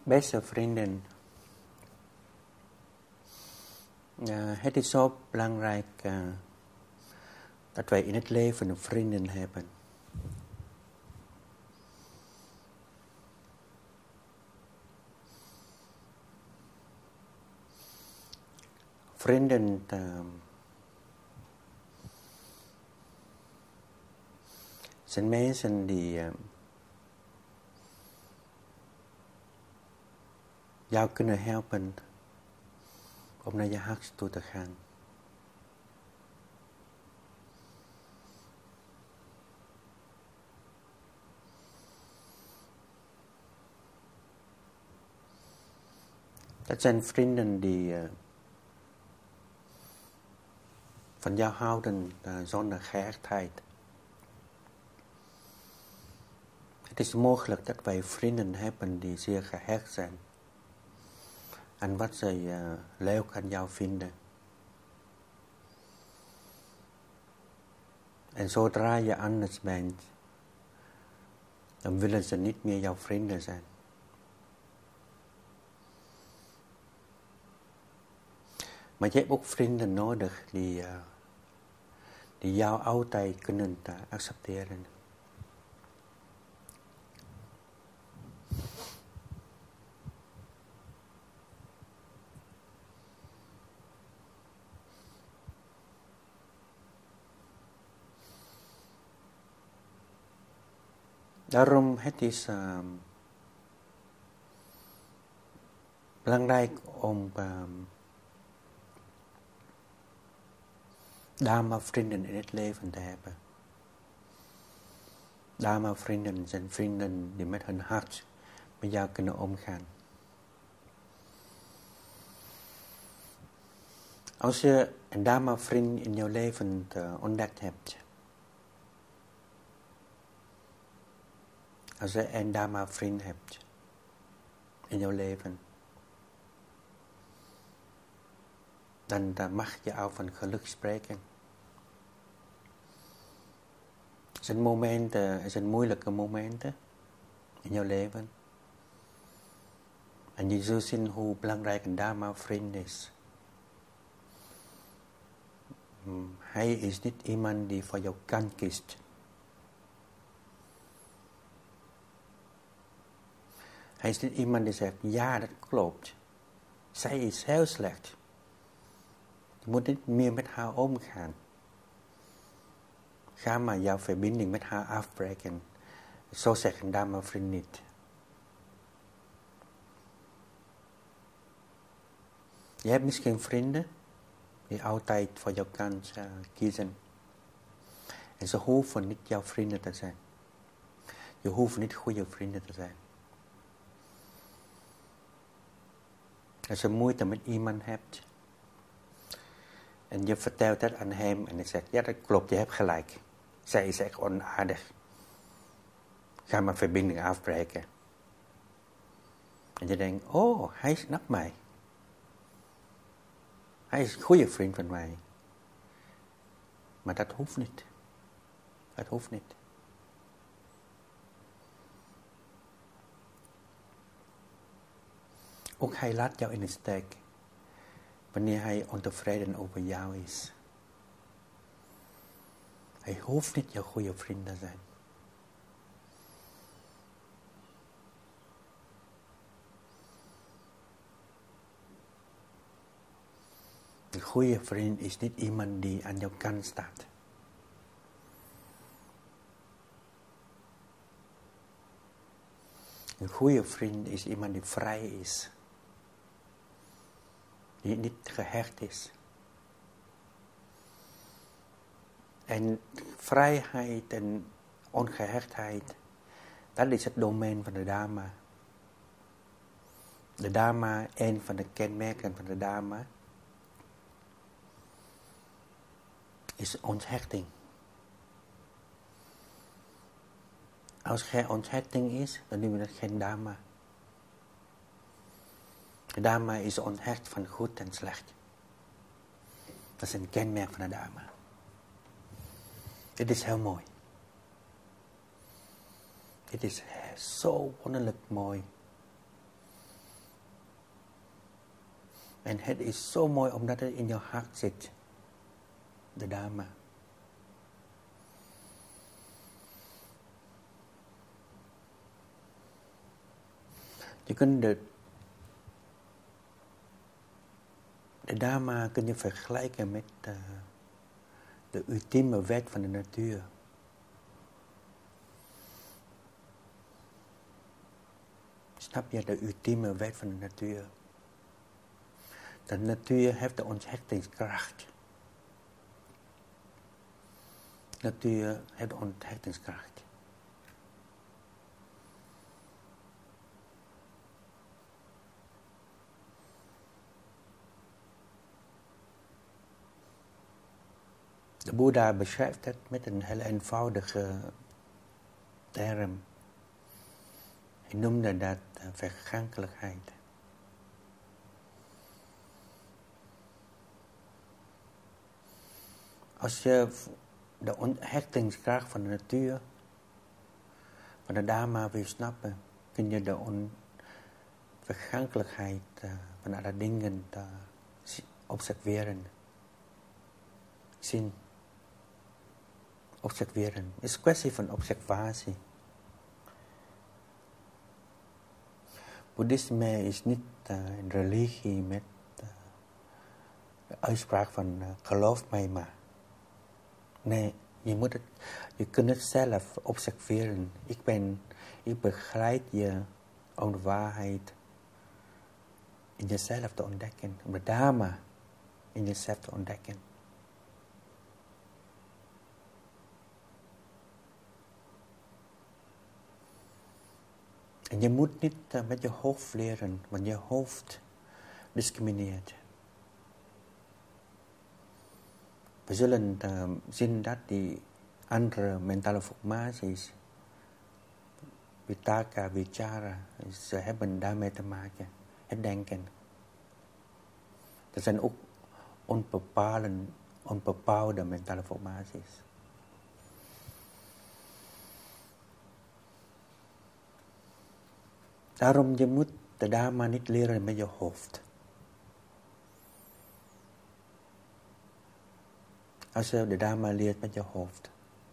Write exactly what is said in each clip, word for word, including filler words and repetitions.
Beste vrienden, uh, het is zo belangrijk uh, dat wij in het leven vrienden hebben. Vrienden uh, zijn mensen die uh, jou kunnen helpen om naar je hart toe te gaan. Dat zijn vrienden die uh, van jou houden uh, zonder gehechtheid. Het is mogelijk dat wij vrienden hebben die zeer gehecht zijn aan wat zij uh, leuk aan jou vinden. En zodra je anders bent, dan willen ze niet meer jouw vrienden zijn. Maar je hebt ook vrienden nodig die, uh, die jou altijd kunnen uh, accepteren. Daarom het is uh, belangrijk om uh, dame vrienden in het leven te hebben. Dame vrienden zijn vrienden die met hun hart met jou kunnen omgaan. Als je een dame vriend in jouw leven uh, ontdekt hebt, als je een dame vriend hebt in jouw leven, dan, dan mag je al van geluk spreken. Er zijn momenten, er zijn moeilijke momenten in jouw leven. En je zult zien hoe belangrijk een dame vriend is. Hij is niet iemand die voor jou kant kiest. Hij is niet iemand die zegt, ja, dat klopt. Zij is heel slecht. Je moet niet meer met haar omgaan. Ga maar jouw verbinding met haar afbreken. Zo zegt een dame vriend niet. Je hebt misschien vrienden die altijd voor jou kant uh, kiezen. En ze hoeven niet jouw vrienden te zijn. Je hoeft niet goede vrienden te zijn. Als je moeite met iemand hebt en je vertelt dat aan hem en hij zegt, ja dat klopt, je hebt gelijk. Zij is echt onaardig. Ga maar verbinding afbreken. En je denkt, oh, hij snapt mij. Hij is een goede vriend van mij. Maar dat hoeft niet. Dat hoeft niet. Ook hij laat jou in de steek wanneer hij ontevreden over jou is. Hij hoeft niet jouw goede vriend te zijn. Een goede vriend is niet iemand die aan jouw kant staat. Een goede vriend is iemand die vrij is. Die niet gehecht is. En vrijheid en ongehechtheid, dat is het domein van de dame. De dame, een van de kenmerken van de dame, is onthechting. Als er geen onthechting is, dan noemen we dat geen dame. De dame is onthecht van goed en slecht. Dat is een kenmerk van de dame. Dit is heel mooi. Dit is zo wonderlijk mooi. En het is zo mooi omdat het in jouw hart zit. De Dharma. Je kunt de, de Dharma kun je vergelijken met uh, de ultieme wet van de natuur. Snap je de ultieme wet van de natuur? De natuur heeft de onthechtingskracht. De natuur heeft de onthechtingskracht. De Boeddha beschrijft het met een heel eenvoudige term. Hij noemde dat uh, vergankelijkheid. Als je de onthechtingskracht van de natuur, van de Dharma wil snappen, kun je de onvergankelijkheid uh, van alle dingen uh, observeren. Zien. Observeren. Het is een kwestie van observatie. Boeddhisme is niet uh, een religie met uh, de uitspraak van uh, geloof mij maar. Nee, je moet het, je kunt het zelf observeren. Ik ben, ik begeleid je om de waarheid in jezelf te ontdekken. Om de Dharma in jezelf te ontdekken. En je moet niet uh, met je hoofd leren, want je hoofd discrimineert. We zullen uh, zien dat die andere mentale formaties, vitaka, vichara, ze hebben daarmee te maken. Het denken. Er zijn ook onbepaalde, onbepaalde mentale formaties. Daarom je moet de Dharma niet leren met je hoofd. Als je de Dharma leert met je hoofd,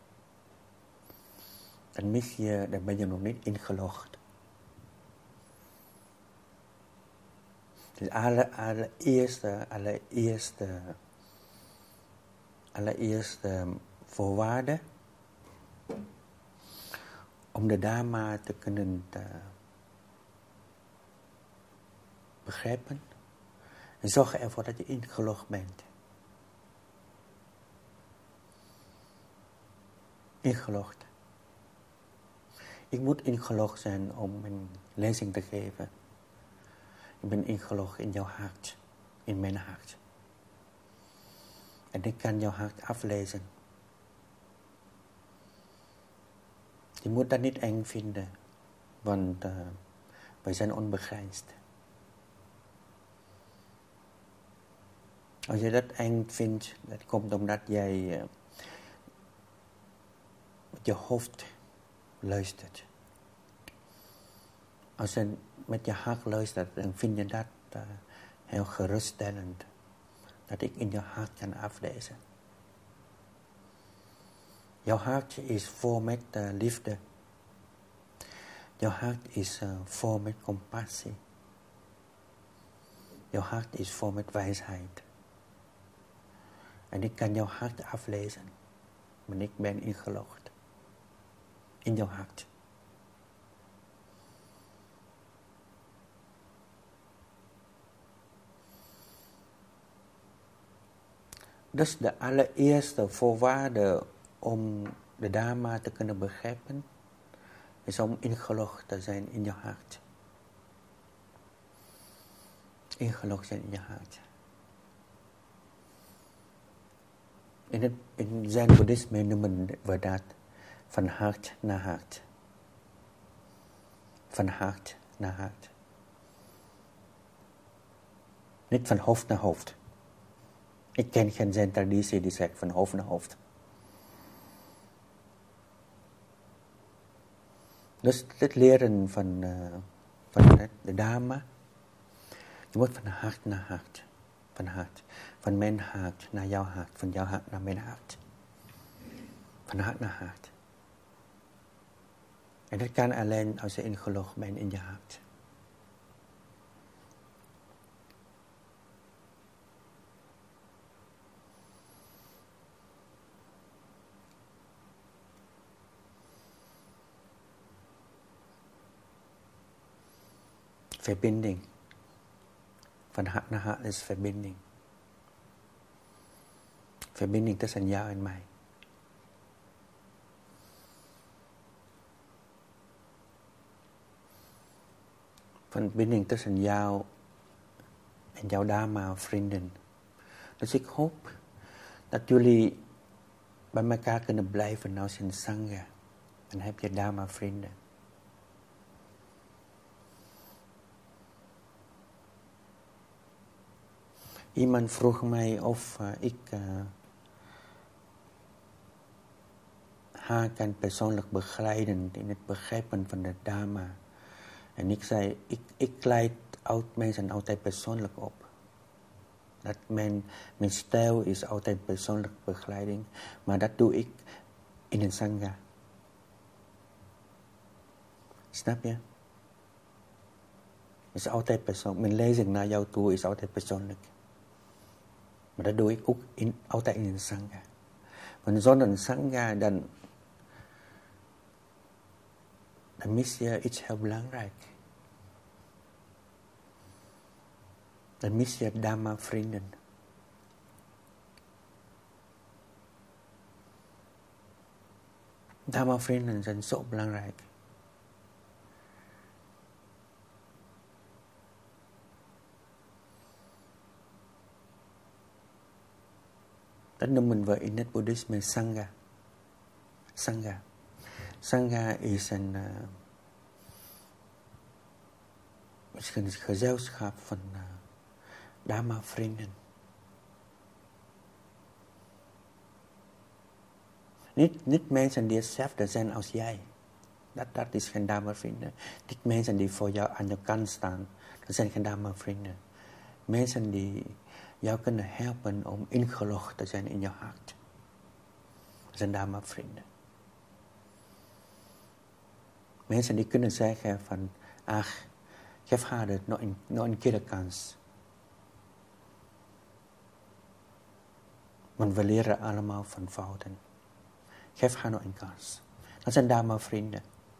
dan mis je, dan ben je nog niet ingelogd. Dus alle, allereerste, allereerste, allereerste voorwaarde om de Dharma te kunnen uh, begrijpen, en zorg ervoor dat je ingelogd bent. Ingelogd. Ik moet ingelogd zijn om een lezing te geven. Ik ben ingelogd in jouw hart, in mijn hart. En ik kan jouw hart aflezen. Je moet dat niet eng vinden, want uh, wij zijn onbegrensd. Als je dat eng vindt, dat komt omdat jij uh, met je hoofd luistert. Als je met je hart luistert, dan vind je dat uh, heel geruststellend. Dat ik in je hart kan aflezen. Jouw hart is vol met uh, liefde. Jouw hart is uh, vol met compassie. Jouw hart is vol met wijsheid. En ik kan jouw hart aflezen. Want ik ben ingelogd. In jouw hart. Dus de allereerste voorwaarde om de Dharma te kunnen begrijpen, is om ingelogd te zijn in je hart. Ingelogd zijn in je hart. In het in zijn boeddhisme noemen we dat van hart naar hart. Van hart naar hart. Niet van hoofd naar hoofd. Ik ken geen zijn traditie die zegt van hoofd naar hoofd. Dus het leren van, uh, van de Dharma Je moet van hart naar hart. Van hart. Van mijn hart naar jouw hart. Van jouw hart naar mijn hart. Van hart naar hart. En dat kan alleen als je ingelogd bent in je hart. Verbinding. Van hart naar hart is verbinding. Verbinding tussen jou en mij. Verbinding tussen jou en jouw dharma vrienden. Dus ik hoop dat jullie bij elkaar kunnen blijven als in sangha. Dan heb je dharma vrienden. Iemand vroeg mij of uh, ik uh, haar kan persoonlijk begeleiden in het begrijpen van de dharma. En ik zei, ik, ik leid oud mensen altijd persoonlijk op. Dat mijn, mijn stijl is altijd persoonlijke begeleiding. Maar dat doe ik in een sangha. Snap je? Het is altijd persoonlijk. Mijn lezing naar jou toe is altijd persoonlijk. Maar dat doe ik ook in, altijd in een sangha. Want zonder een sangha, dan, dan mis je iets heel belangrijks. Dan mis je dharma vrienden. Dharma vrienden zijn zo belangrijk. Dat noemen we in het boeddhisme sangha. Sangha. Sangha is een, uh, is een gezelschap van uh, dharma vrienden. Niet, niet mensen die hetzelfde zijn als jij. Dat, dat is geen dharma vrienden. Niet mensen die voor jou aan de kant staan. Dat zijn geen dharma vrienden. Mensen die jou kunnen helpen om ingelogd te zijn in je hart. Dat zijn dharma vrienden. Mensen die kunnen zeggen van, ach, geef haar het nog een, nog een keer de kans. Want we leren allemaal van fouten. Geef haar nog een kans. Dat zijn dharma vrienden.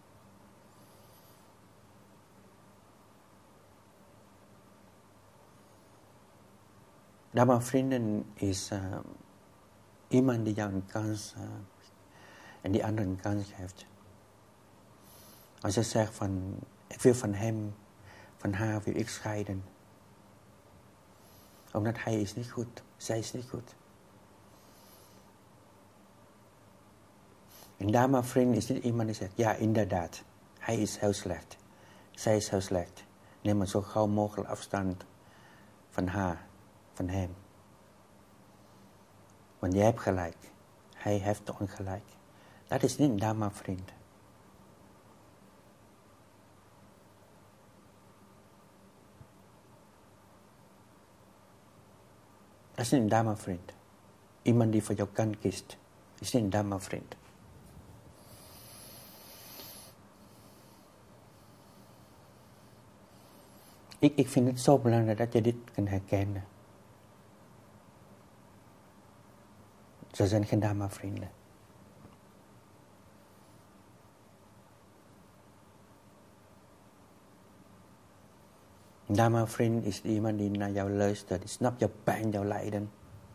Dharma vrienden is uh, iemand die jou een kans uh, en die anderen een kans geeft. Als je zegt van, ik wil van hem, van haar wil ik scheiden. Omdat hij is niet goed, zij is niet goed. Een dharma vriend is niet iemand die zegt, ja inderdaad, hij is heel slecht. Zij is heel slecht. Neem maar zo gauw mogelijk afstand van haar. Van hem. Want jij hebt gelijk. Hij heeft ongelijk. Dat is niet een dharma vriend. Dat is niet een dharma vriend. Iemand die voor jou kan kiest. Is niet een dharma vriend. Ik, ik vind het zo belangrijk dat je dit kan herkennen. Ze zijn geen dharma vrienden. Een dharma vriend is iemand die naar jou luistert. Die snapt jouw pijn, jouw lijden.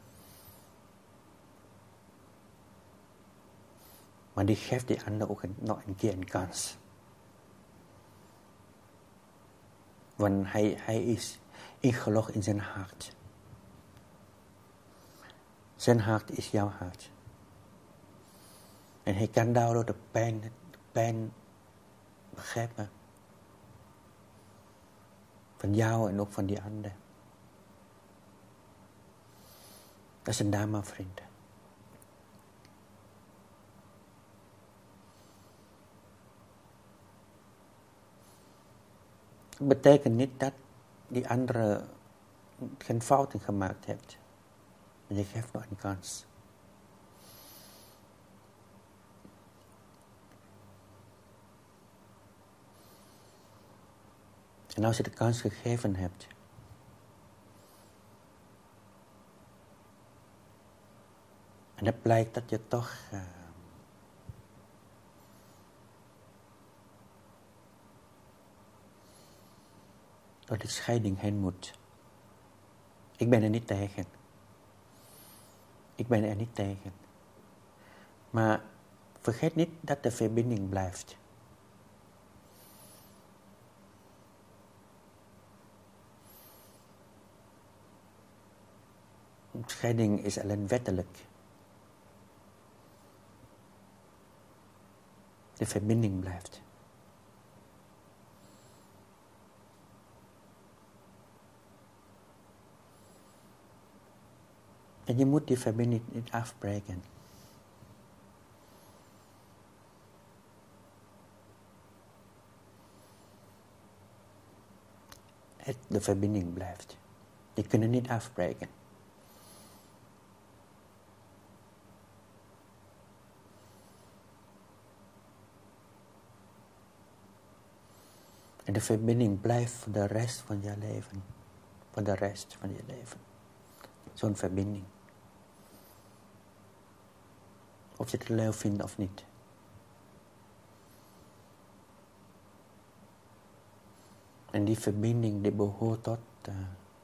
Maar die geeft die ander ook een, nog een keer een kans. Want hij, hij is ingelogd in zijn hart. Zijn hart is jouw hart. En hij kan daardoor de pijn, de pijn begrijpen. Van jou en ook van die ander. Dat is een dharma vriend. Dat betekent niet dat die andere geen fouten gemaakt hebt. En je geeft nog een kans. En als je de kans gegeven hebt, en het blijkt dat je toch uh, door de scheiding heen moet. Ik ben er niet tegen. Ik ben er niet tegen. Maar vergeet niet dat de verbinding blijft. Scheiding is alleen wettelijk. De verbinding blijft. En je moet die verbinding niet afbreken. Het, de verbinding blijft. Je kunt het niet afbreken. En de verbinding blijft voor de rest van je leven. Voor de rest van je leven. Zo'n verbinding. Of je het leuk vindt of niet. En die verbinding die behoort tot uh,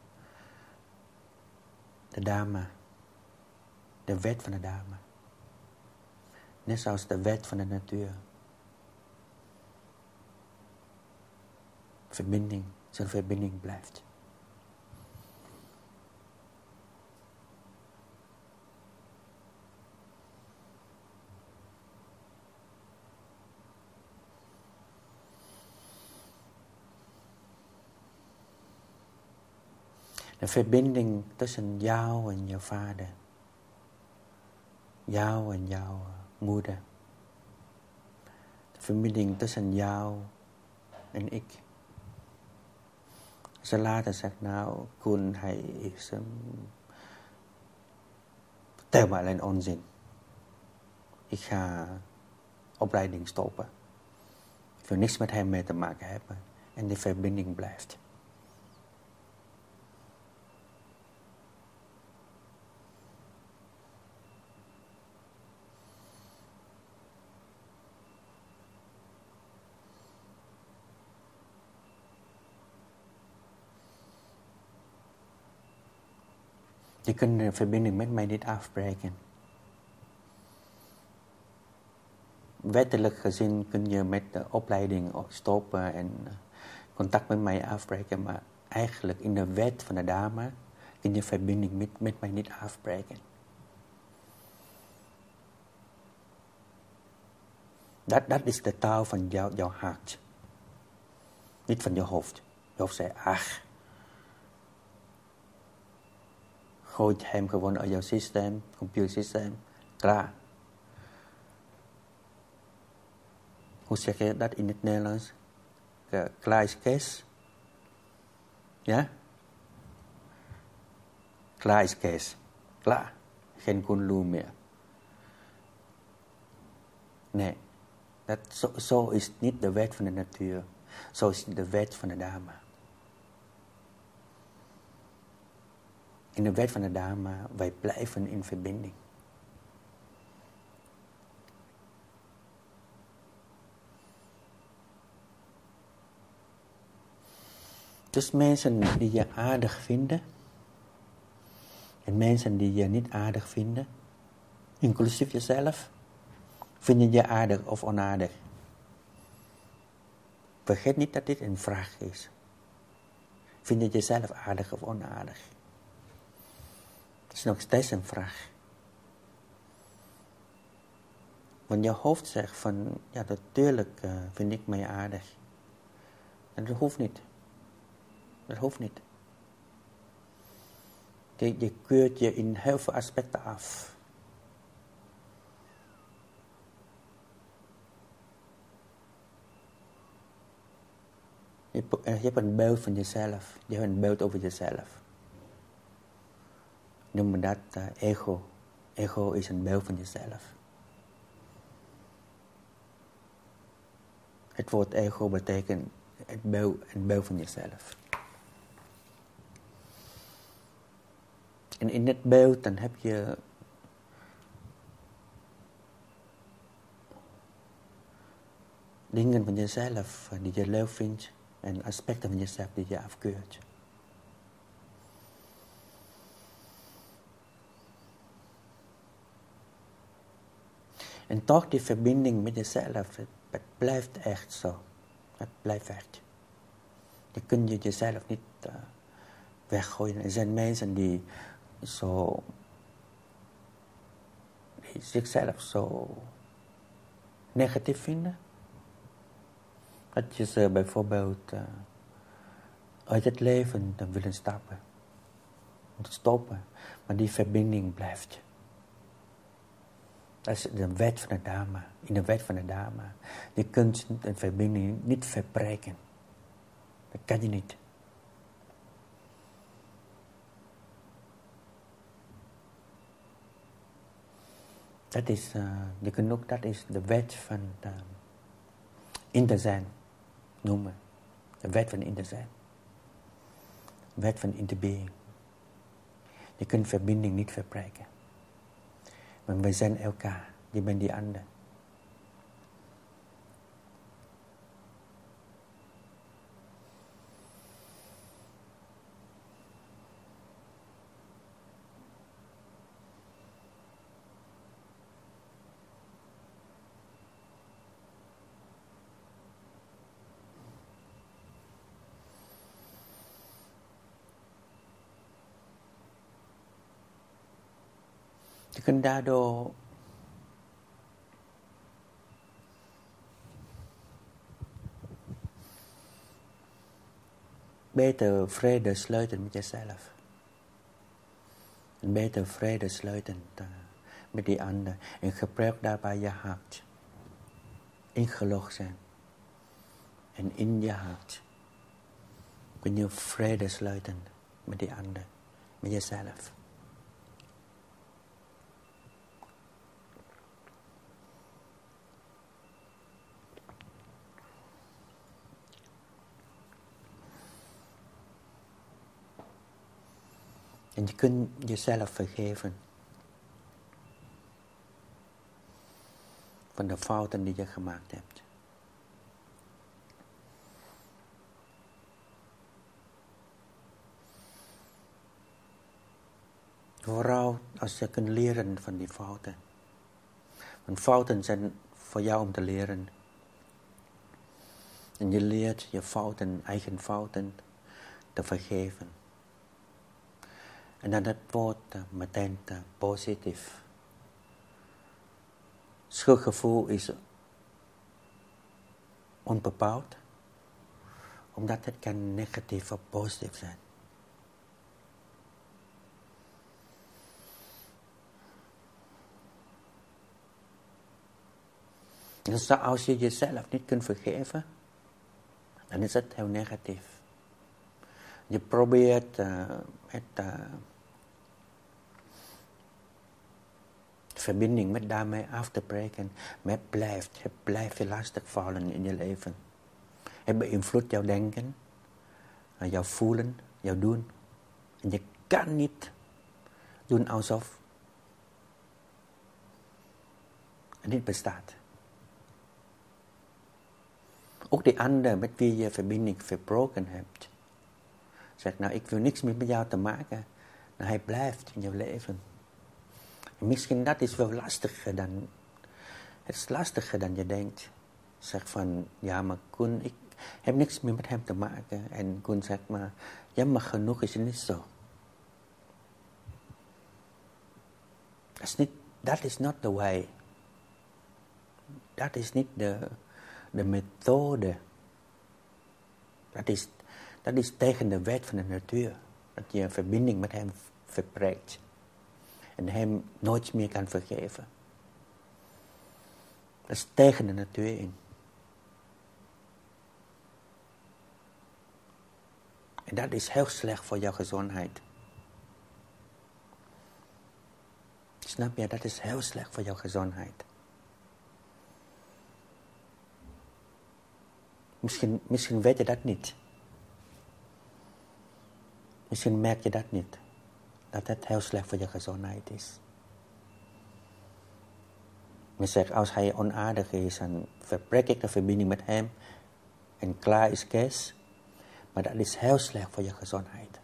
de Dharma. De wet van de Dharma. Net zoals de wet van de natuur. Verbinding, zo'n verbinding blijft. De verbinding tussen jou en je vader. Jou en jouw moeder. De verbinding tussen jou en ik. Ze later zegt, nou, Koen, hij is... Um, vertel me alleen onzin. Ik ga opleiding stoppen. Ik wil niks met hem mee te maken hebben. En die verbinding blijft. Je kunt de verbinding met mij niet afbreken. Wettelijk gezien kun je met de opleiding stoppen en contact met mij afbreken, maar eigenlijk in de wet van de Dharma kun je verbinding met, met mij niet afbreken. Dat, dat is de taal van jou, jouw hart. Niet van je hoofd. Je hoofd zegt, ach, gooi hem gewoon uit jouw systeem, computersysteem, klaar. Hoe zeg je dat in het Nederlands? Klaar is Kees. Ja? Klaar is Kees. Klaar. Geen Kunlu meer. Nee. Dat, zo, zo is niet de wet van de natuur. Zo is de wet van de Dharma. In de wet van de Dharma, wij blijven in verbinding. Dus mensen die je aardig vinden, en mensen die je niet aardig vinden, inclusief jezelf, vinden je aardig of onaardig. Vergeet niet dat dit een vraag is. Vind je jezelf aardig of onaardig? Het is nog steeds een vraag. Want je hoofd zegt van, ja natuurlijk uh, vind ik mij aardig. En dat hoeft niet. Dat hoeft niet. Je, je keurt je in heel veel aspecten af. Je, je hebt een beeld van jezelf. Je hebt een beeld over jezelf. Noem we dat uh, ego. Ego is een beeld van jezelf. Het woord ego betekent het beeld, het beeld van jezelf. En in het beeld dan heb je dingen van jezelf die je leuk vindt en aspecten van jezelf die je afkeurt. En toch die verbinding met jezelf, het, het blijft echt zo. Het blijft echt. Je kunt je jezelf niet uh, weggooien. Er zijn mensen die zo, die zichzelf zo negatief vinden. Dat je ze bijvoorbeeld uh, uit het leven dan willen stappen. Moeten stoppen. Maar die verbinding blijft. Dat is de wet van de dharma. In de wet van de dharma. Je kunt een verbinding niet verbreken. Dat kan je niet. Dat is, uh, je kunt ook, dat is de wet van uh, in te zijn noemen. De wet van in te zijn. De wet van in te being. Je kunt verbinding niet verbreken. Maar wij zijn elkaar. Je bent die ander. Je kunt daardoor beter vrede sluiten met jezelf. En beter vrede sluiten uh, met die ander. En gebruik daarbij je hart. Ingelogd zijn. En in je hart kun je vrede sluiten met die ander. Met jezelf. En je kunt jezelf vergeven. Van de fouten die je gemaakt hebt. Vooral als je kunt leren van die fouten. Want fouten zijn voor jou om te leren. En je leert je fouten, eigen fouten, te vergeven. En dan het wordt uh, meteen uh, positief. Schuldgevoel is onbepaald. Omdat het kan negatief of positief zijn. Dus als je jezelf niet kunt vergeven, dan is het heel negatief. Je probeert uh, het uh, verbinding met daarmee af te breken, maar het blijft, het blijft je lastig vallen in je leven. Het beïnvloedt jouw denken, jouw voelen, jouw doen. En je kan niet doen alsof het niet bestaat. Ook die ander met wie je verbinding verbroken hebt. Zegt, nou ik wil niks meer met jou te maken. Nou, hij blijft in jouw leven. En misschien dat is wel lastiger dan, het is lastiger dan je denkt. Zeg van, ja maar Koen, ik heb niks meer met hem te maken. En Koen zegt maar, jammer genoeg is het niet zo. Dat is niet, that is not the way. Dat is niet de, de methode. Dat is, dat is tegen de wet van de natuur. Dat je een verbinding met hem verbreekt. En hem nooit meer kan vergeven. Dat is tegen de natuur in. En dat is heel slecht voor jouw gezondheid. Snap je? Dat is heel slecht voor jouw gezondheid. Misschien, misschien weet je dat niet. Misschien merk je dat niet. Dat het heel slecht voor je gezondheid is. Je zegt, als hij onaardig is, dan verbreek ik de verbinding met hem. En klaar is Kees. Maar dat is heel slecht voor je gezondheid.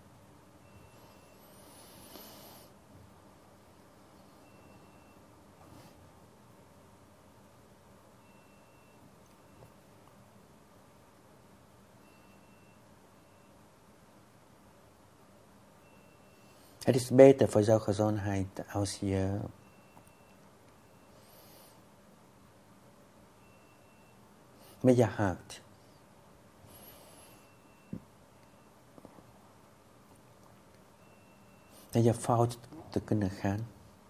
Het is beter voor jouw gezondheid als je met je hart naar je fout te kunnen gaan.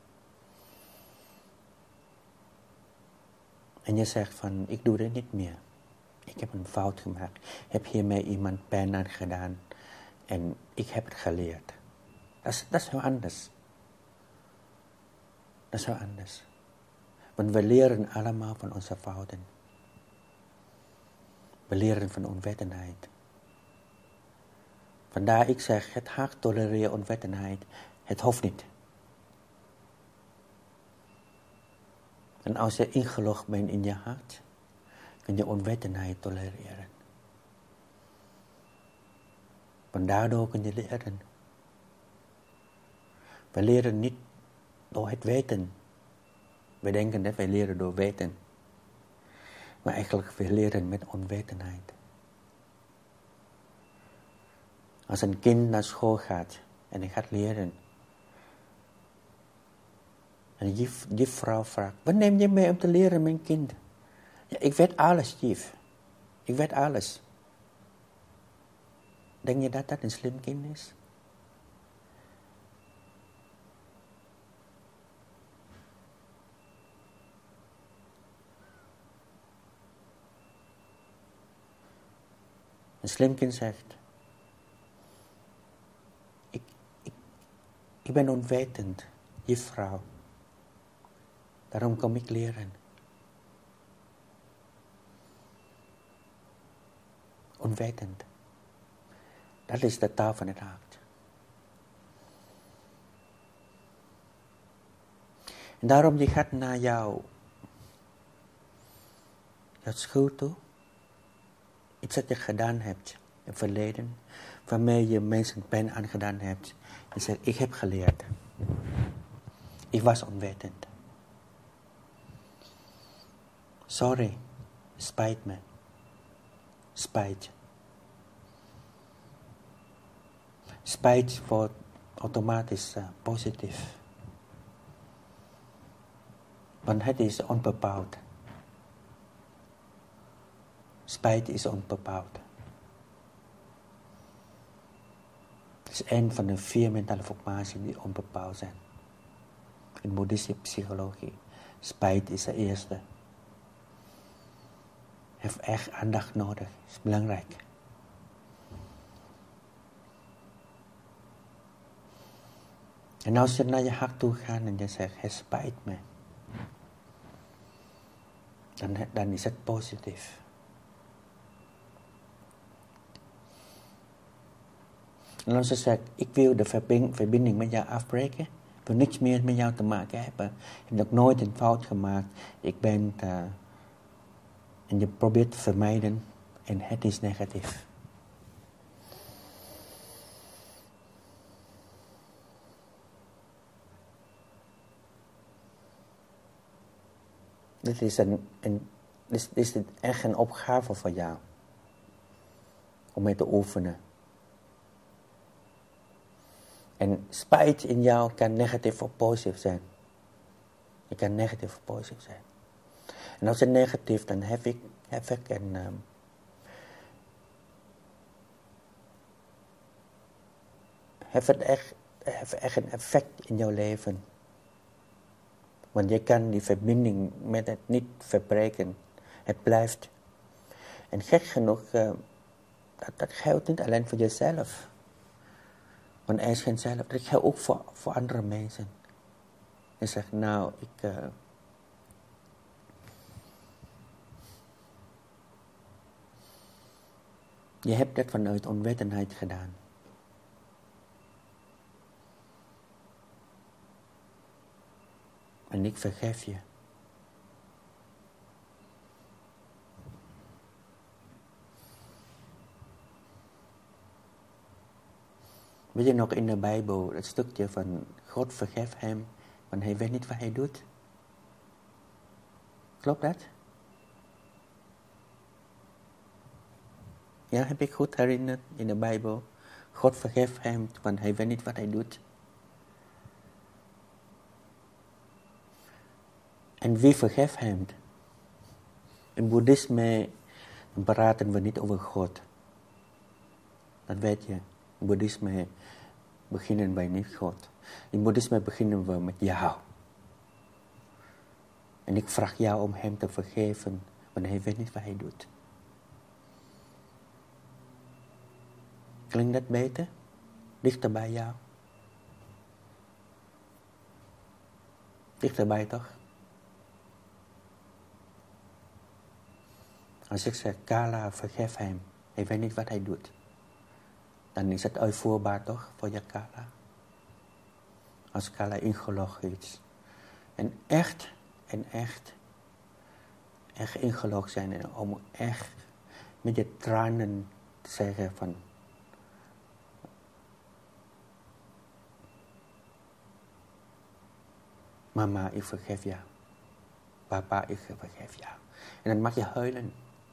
En je zegt van, ik doe dit niet meer. Ik heb een fout gemaakt. Ik heb hiermee iemand pijn aan gedaan. En ik heb het geleerd. Dat is, dat is heel anders. Dat is heel anders. Want we leren allemaal van onze fouten. We leren van onwetendheid. Vandaar ik zeg, het hart tolereert onwetendheid. Het hoeft niet. En als je ingelogd bent in je hart, kun je onwetendheid tolereren. Want daardoor kun je leren. We leren niet door het weten. We denken dat wij leren door weten. Maar eigenlijk we leren met onwetendheid. Als een kind naar school gaat en hij gaat leren. En die juf, juffrouw vraagt, wat neem je mee om te leren, mijn kind? Ja, ik weet alles, juf. Ik weet alles. Denk je dat dat een slim kind is? Een slim kind zegt, ik, ik, ik ben onwetend, juffrouw. Daarom kom ik leren. Onwetend. Dat is de taal van het hart. En daarom je gaat naar jouw, jouw schuld toe. Iets dat je gedaan hebt in het verleden, waarmee je mensen pijn aangedaan hebt. Je zegt, ik heb geleerd. Ik was onwetend. Sorry, spijt me. Spijt. Spijt wordt automatisch uh, positief. Want het is onbepaald. Spijt is onbepaald. Het is een van de vier mentale formaties die onbepaald zijn. In boeddhistische psychologie. Spijt is de eerste. Heeft echt aandacht nodig. Is belangrijk. En als je naar je hart toe gaat en je zegt, het spijt me. Dan, dan is het positief. En als je zegt, ik wil de verbinding met jou afbreken. Ik wil niks meer met jou te maken hebben. Ik heb nog nooit een fout gemaakt. Ik ben... Uh, en je probeert te vermijden. En het is negatief. Dit is, een, een, dit is echt een opgave voor jou. Om mee te oefenen. En spijt in jou kan negatief of positief zijn. Het kan negatief of positief zijn. En als het negatief, dan heb ik, heb ik een... Um, heeft het echt, heeft echt een effect in jouw leven. Want je kan die verbinding met het niet verbreken. Het blijft. En gek genoeg... Uh, Dat, dat geldt niet alleen voor jezelf. Want er is geen zelf. Dat geldt ook voor, voor andere mensen. Je zegt, nou, ik... Uh, je hebt dat vanuit onwetendheid gedaan. En ik vergeef je. Weet je nog in de Bijbel, het stukje van God vergeeft hem, want hij weet niet wat hij doet? Klopt dat? Ja, heb ik goed herinnerd in de Bijbel. God vergeeft hem, want hij weet niet wat hij doet. En wie vergeeft hem? In boeddhisme praten we niet over God. Dat weet je. In boeddhisme beginnen wij niet God. In boeddhisme beginnen we met jou. En ik vraag jou om hem te vergeven, want hij weet niet wat hij doet. Klinkt dat beter? Dichter bij jou? Dichterbij toch? Als ik zeg, Kala, vergeef hem. Hij weet niet wat hij doet. Dan is het uitvoerbaar toch, voor je Kala? Als Kala ingelogd is. En echt, en echt, echt ingelogd zijn. En om echt met je tranen te zeggen van... Mama, ik vergeef jou. Papa, ik vergeef jou. En dan mag je huilen.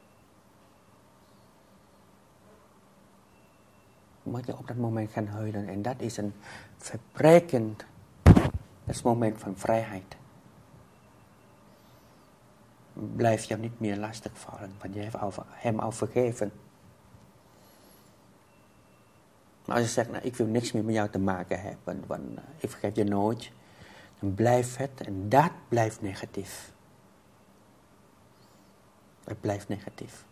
Moet je op dat moment gaan huilen. En dat is een verbrekend... Dat is een moment van vrijheid. Blijf jou niet meer lastigvallen. Want je hebt al, hem al vergeven. Maar als je zegt, nou, ik wil niks meer met jou te maken hebben. Want uh, ik vergeef je nooit. Dan blijft het. En dat blijft negatief. Het blijft negatief.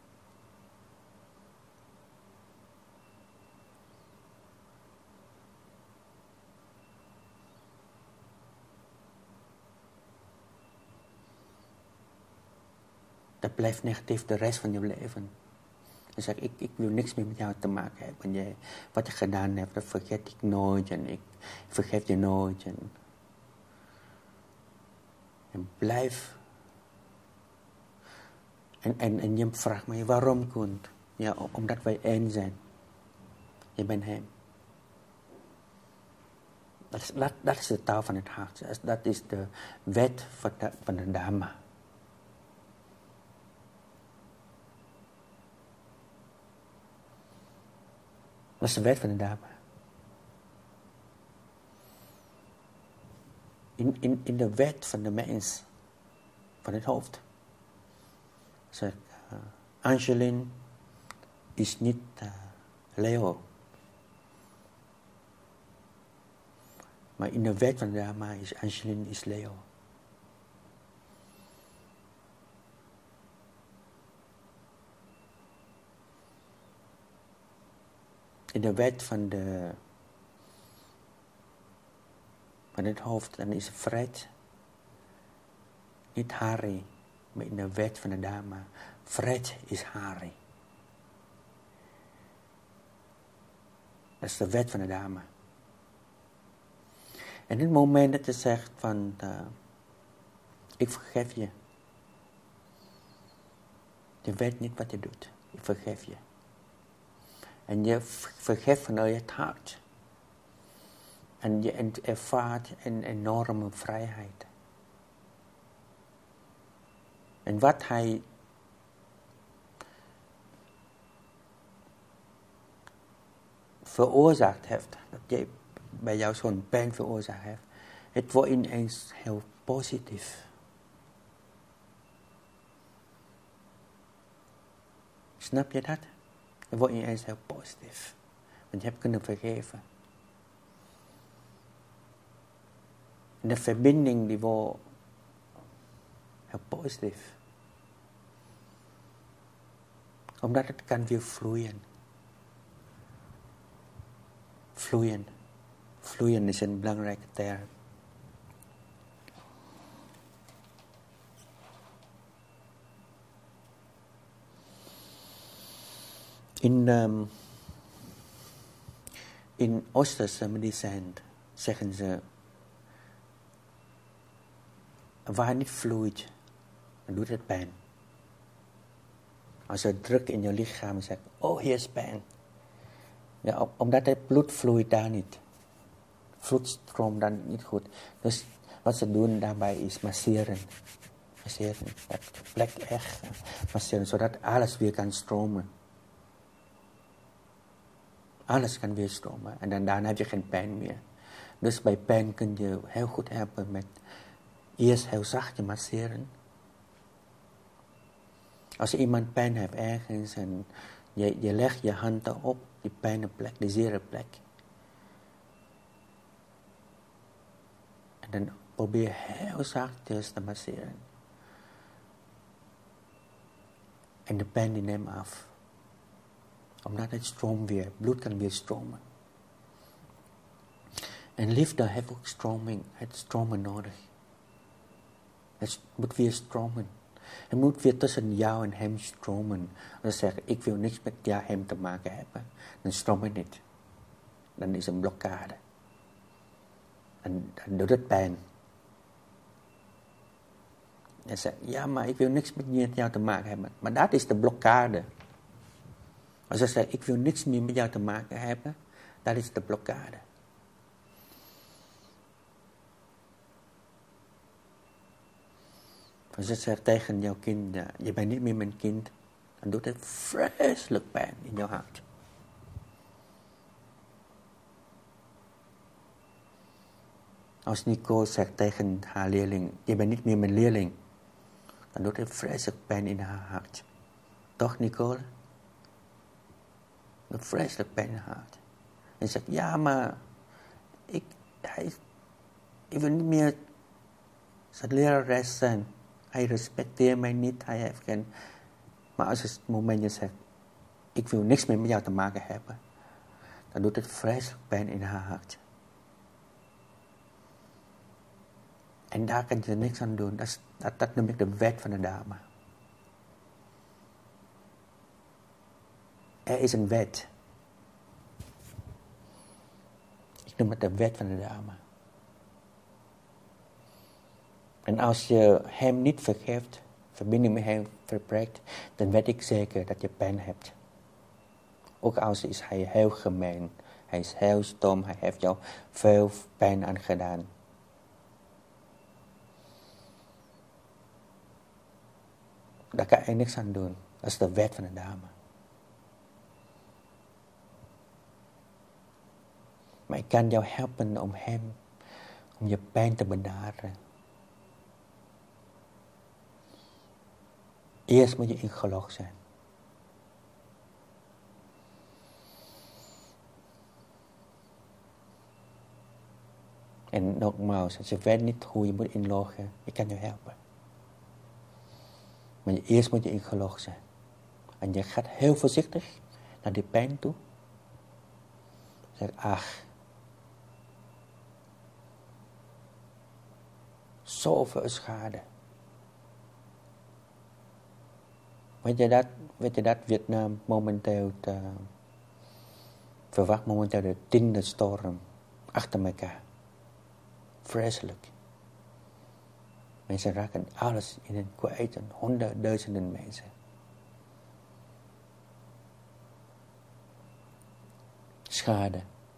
Dat blijft negatief de rest van je leven. Dan zeg ik, ik, ik wil niks meer met jou te maken hebben. Jij, wat je gedaan hebt, dat vergeet ik nooit. En ik vergeet je nooit. En, en blijf. En, en, en je vraagt me, waarom kunt? Ja, omdat wij één zijn. Je bent hem. Dat is, dat, dat is de taal van het hart. Dat is de wet van de, van de Dhamma. Dat is de wet van de Dhamma. In, in, in de wet van de mens, van het hoofd. Zeg, uh, Angeline is niet uh, Leo. Maar in de wet van de Dhamma is Angeline is Leo. In de wet van, de, van het hoofd, dan is Fred niet Hari, maar in de wet van de Dhamma, Fred is Hari. Dat is de wet van de Dhamma. En in het moment dat je zegt van, uh, ik vergeef je. Je weet niet wat je doet. Ik vergeef je. En je vergeeft vanuit het hart. En je ervaart een enorme vrijheid. En wat hij veroorzaakt heeft, dat je bij jou zo'n pijn veroorzaakt heeft, het wordt ineens heel positief. Snap je dat? Het wordt ineens heel positief. Want je hebt kunnen vergeven. En de verbinding die wordt heel positief. Omdat het kan weer vloeien. Vloeien. Vloeien is een belangrijke term. In, um, in Oosterse medicijn zeggen ze, waar niet vloeit, dan doet het pijn. Als je druk in je lichaam zegt, oh hier is pijn. Ja, omdat het bloed vloeit daar niet. Vloed stroomt dan niet goed. Dus wat ze doen daarbij is masseren. Masseren, dat plek echt masseren, zodat alles weer kan stromen. Alles kan weer stromen en dan, daarna heb je geen pijn meer. Dus bij pijn kun je heel goed helpen met eerst heel zacht je masseren. Als iemand pijn heeft ergens en je, je legt je hand op die pijnplek, die zere plek. En dan probeer heel zachtjes te masseren. En de pijn die neemt af. Omdat het stroomt weer, bloed kan weer stromen. En liefde heeft ook stroming, het stromen nodig. Het moet weer stromen. Het moet weer tussen jou en hem stromen. Als je zegt, ik wil niks met jou en hem te maken hebben, dan stroomt het niet. Dan is een blokkade. En dan doet het pijn. En zegt, ja, maar ik wil niks met jou te maken hebben. Maar dat is de blokkade. Als je zegt, ik wil niks meer met jou te maken hebben, dat is de blokkade. Als je zegt tegen jouw kind, je bent niet meer mijn kind, dan doet het vreselijk pijn in jouw hart. Als Nicole zegt tegen haar leerling, je bent niet meer mijn leerling, dan doet het vreselijk pijn in haar hart. Toch, Nicole? Een vreselijk pijn in haar hart. En ze zegt, ja, maar ik, hij, ik wil niet meer zijn lerares zijn. Hij respecteert mij niet, hij heeft geen... Maar als het momentje zegt, ik wil niks meer met jou te maken hebben, dan doet het vreselijk pijn in haar hart. En daar kan je niks aan doen. Dat, is, dat, dat noem ik de wet van de dame. Er is een wet. Ik noem het de wet van de dame. En als je hem niet vergeeft, verbinding met hem verbreekt, dan weet ik zeker dat je pijn hebt. Ook als is hij heel gemeen, hij is heel stom, hij heeft jou veel pijn aangedaan. Daar kan je niks aan doen. Dat is de wet van de dame. Maar ik kan jou helpen om hem, om je pijn te bedaren. Eerst moet je in geloof zijn. En nogmaals, als je weet niet hoe je moet inloggen, ik kan je helpen. Maar eerst moet je in geloof zijn. En je gaat heel voorzichtig naar die pijn toe. Zeg, ach. Zoveel schade. Weet je dat, weet je dat Vietnam momenteel te, verwacht momenteel de tiende storm achter elkaar. Vreselijk. Mensen raken alles in hun kwijt, honderdduizenden mensen. Schade.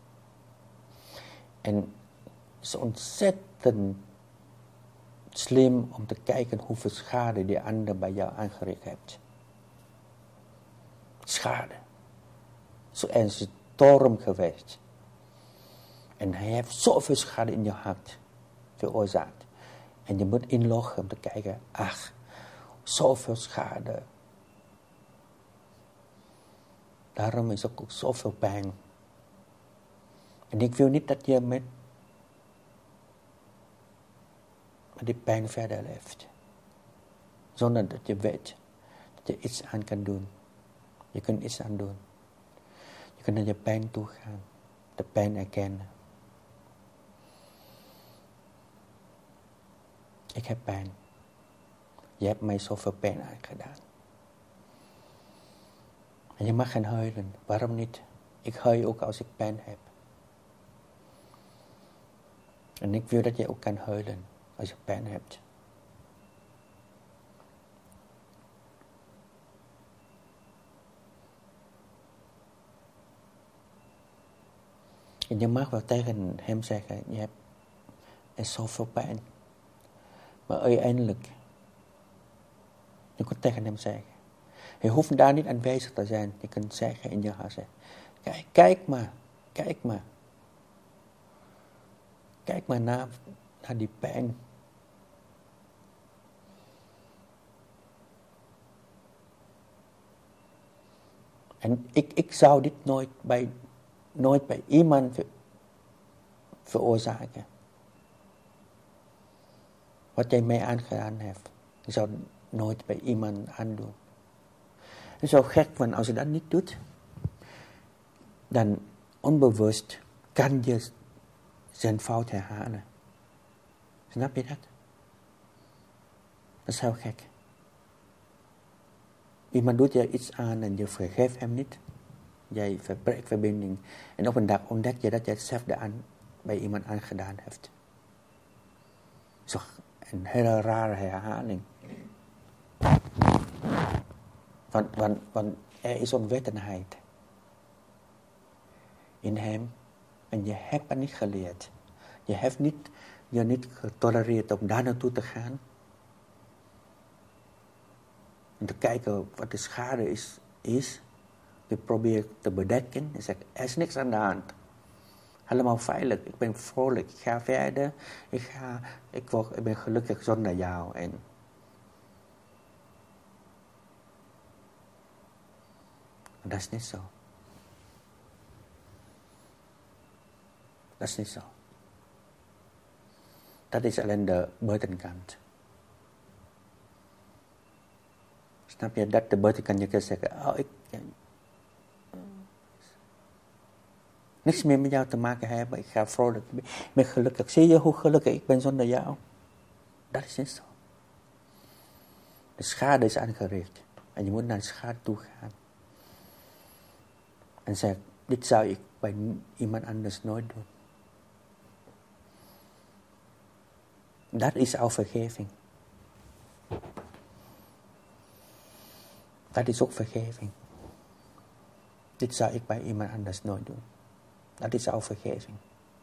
En het is ontzettend slim om te kijken hoeveel schade die ander bij jou aangericht heeft. Schade. Zo er is een storm geweest. En hij heeft zoveel schade in je hart veroorzaakt. En je moet inloggen om te kijken, ach, zoveel schade. Daarom is ook zoveel pijn. En ik wil niet dat je met, met die pijn verder leeft. Zonder dat je weet dat je iets aan kan doen. Je kunt iets aan doen. Je kunt naar je pijn toe gaan. De pijn erkennen. Ik heb pijn. Je hebt mij zoveel pijn aangedaan. En je mag gaan huilen. Waarom niet? Ik huil ook als ik pijn heb. En ik wil dat je ook kan huilen als je pijn hebt. En je mag wel tegen hem zeggen, je hebt er zoveel pijn. Maar uiteindelijk, je kunt tegen hem zeggen. Je hoeft daar niet aanwezig te zijn. Je kunt zeggen in je hart, kijk, kijk maar, kijk maar. Kijk maar naar, naar die pijn. En ik, ik zou dit nooit bij, nooit bij iemand ver, veroorzaken. Wat jij mij aangedaan hebt. Ik zou het nooit bij iemand aandoen. Het is zo gek, want als je dat niet doet, dan onbewust kan je zijn fout herhalen. Snap je dat? Dat is heel gek. Iemand doet je iets aan en je vergeeft hem niet. Jij verbreekt verbinding. En op een dag ontdek je dat je hetzelfde aan, bij iemand aangedaan hebt. Zo een hele rare herhaling. Want, want, want er is onwetendheid in hem. En je hebt het niet geleerd. Je hebt niet, je niet getolereerd om daar naartoe te gaan. Om te kijken wat de schade is. is. Je probeert te bedekken. Je zegt, er is niks aan de hand. Helemaal veilig. Ik ben vrolijk. Ik ga verder. Ik, ga, ik, word, ik ben gelukkig zonder jou. En dat is niet zo. Dat is niet zo. Dat is alleen de buitenkant. Snap je? Dat de buitenkant, je kan zeggen, oh, ik... niks meer met jou te maken hebben. Ik ga vrolijk. Ik ben gelukkig. Zie je hoe gelukkig ik ben zonder jou? Dat is niet zo. De schade is aangericht. En je moet naar de schade toe gaan. En zeggen, dit zou ik bij iemand anders nooit doen. Dat is al vergeving. Dat is ook vergeving. Dit zou ik bij iemand anders nooit doen. Dat is al vergeving.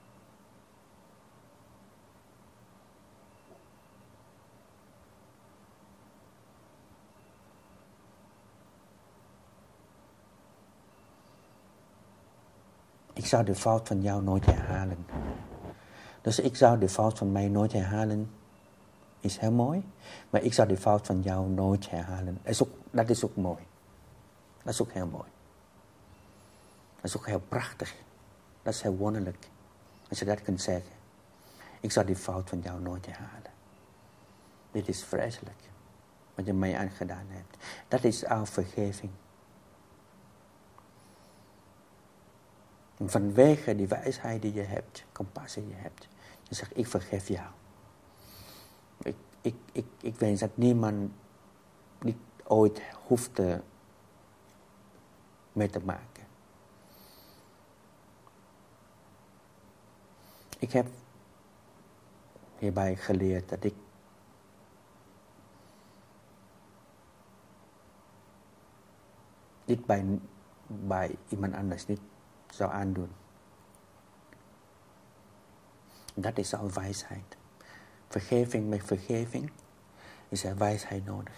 Ik zou de fout van jou nooit herhalen. Dus ik zou de fout van mij nooit herhalen. Is heel mooi. Maar ik zou de fout van jou nooit herhalen. Dat is ook, dat is ook mooi. Dat is ook heel mooi. Dat is ook heel prachtig. Dat is heel wonderlijk. Als je dat kunt zeggen. Ik zou die fout van jou nooit herhalen. Dit is vreselijk. Wat je mij aangedaan hebt. Dat is al vergeving. En vanwege die wijsheid die je hebt. Compassie die je hebt. Je zegt, ik vergeef jou. Ik, ik, ik, ik wens dat niemand niet ooit hoeft te, mee te maken. Ik heb hierbij geleerd dat ik dit bij, bij iemand anders niet zou aandoen. Dat is al wijsheid. Vergeving met vergeving is er wijsheid nodig.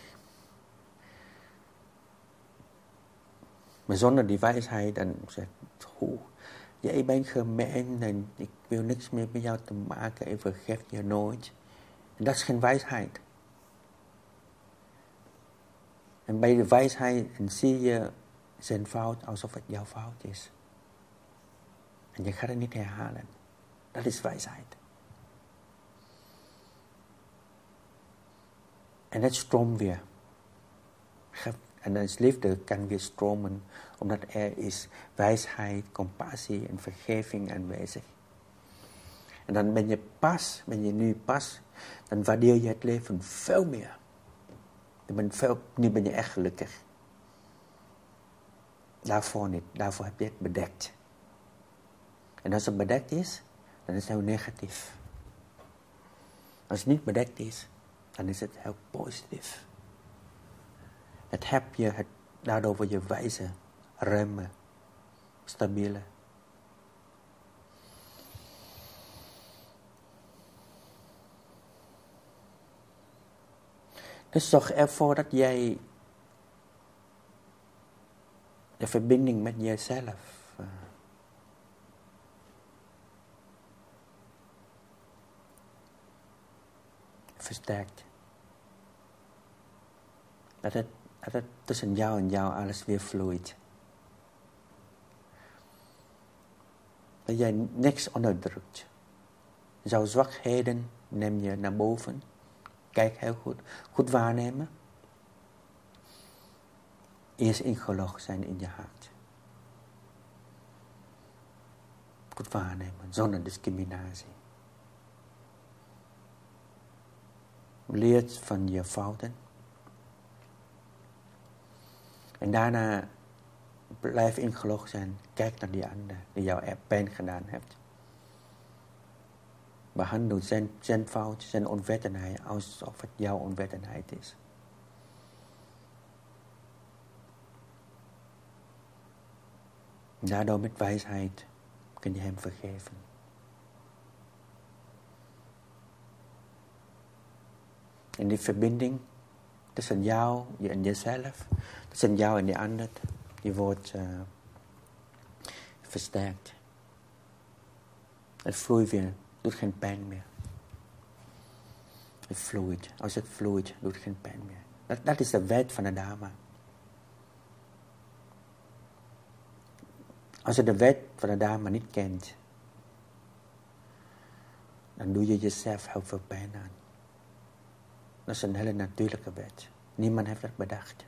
Maar zonder die wijsheid, dan zeg ik, hoe, jij bent gemeen en ik wil niks meer met jou te maken, ik vergeef je nooit. En dat is geen wijsheid. En bij de wijsheid en zie je zijn fout alsof het jouw fout is. En je gaat het niet herhalen. Dat is wijsheid. En het stroomt weer. En als liefde kan weer stromen, omdat er is wijsheid, compassie en vergeving aanwezig. En dan ben je pas, ben je nu pas, dan waardeer je het leven veel meer. Je bent veel, nu ben je echt gelukkig. Daarvoor niet, daarvoor heb je het bedekt. En als het bedekt is, dan is het heel negatief. Als het niet bedekt is, dan is het heel positief. Het heb je, het, daardoor word je wijzer, ruimer, stabieler. Dus zorg ervoor dat jij de verbinding met jezelf uh, versterkt. Dat het, dat het tussen jou en jou alles weer vloeit. Dat jij niks onderdrukt. Jouw zwakheden neem je naar boven. Kijk heel goed. Goed waarnemen. Eerst ingelogd zijn in je hart. Goed waarnemen, zonder discriminatie. Leer van je fouten. En daarna blijf ingelogd zijn. Kijk naar die ander die jou pijn gedaan heeft. Behandel zijn, zijn fout, zijn onwetendheid alsof het jouw onwetendheid is. Daardoor met wijsheid kun je hem vergeven. En die verbinding tussen jou en jezelf, tussen jou en die ander, die wordt uh, versterkt. Het vloeit weer, doet geen pijn meer. Het vloeit. Als het vloeit, doet het geen pijn meer. Dat, dat is de wet van de Dharma. Als je de wet van de Dharma niet kent, dan doe je jezelf heel veel pijn aan. Dat is een hele natuurlijke wet. Niemand heeft dat bedacht.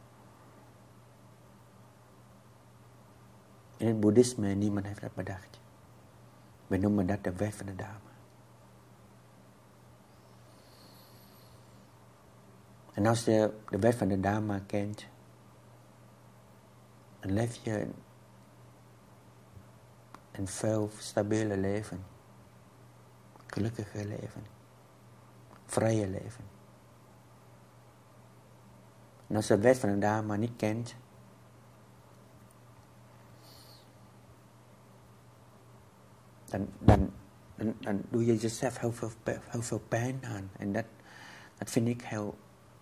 In het boeddhisme, niemand heeft dat bedacht. We noemen dat de wet van de Dharma. En als je de wet van de Dharma kent, dan leef je een veel stabieler leven. Gelukkiger leven. Vrije leven. En als je de wet van de Dharma niet kent, dan, dan, dan, dan doe je jezelf heel veel, heel veel pijn aan. En dat, dat vind ik heel,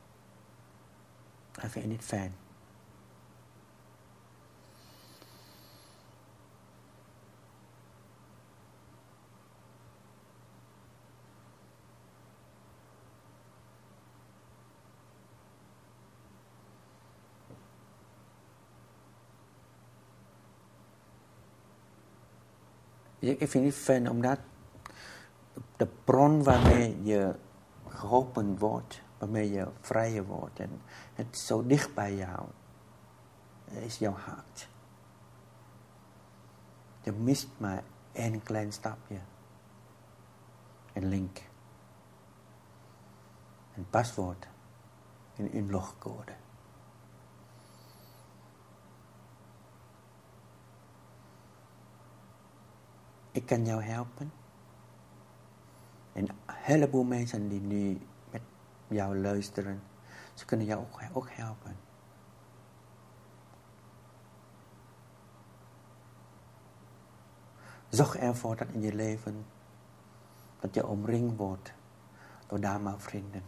dat vind ik niet fijn. Ik vind het niet fijn omdat de bron waarmee je geholpen wordt, waarmee je vrijer wordt en het zo dicht bij jou is jouw hart. Je mist maar één klein stapje. Een link. Een paswoord. Een inlogcode. Ik kan jou helpen. En een heleboel mensen die nu met jou luisteren, ze kunnen jou ook, ook helpen. Zorg ervoor dat in je leven, dat je omringd wordt door Dharma vrienden.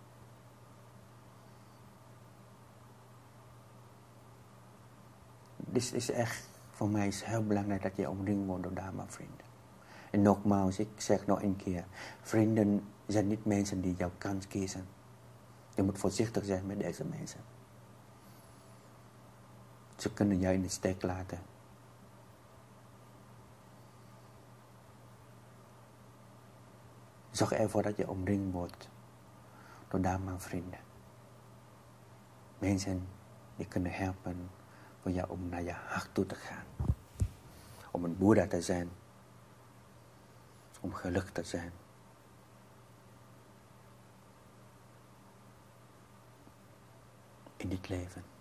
Dit is echt, voor mij is heel belangrijk dat je omringd wordt door Dharma vrienden. En nogmaals, ik zeg nog een keer, vrienden zijn niet mensen die jouw kant kiezen. Je moet voorzichtig zijn met deze mensen. Ze kunnen jou in de steek laten. Zorg ervoor dat je omringd wordt door Dharma vrienden. Mensen die kunnen helpen voor jou om naar je hart toe te gaan. Om een Boeddha te zijn. Om gelukkig te zijn. In dit leven.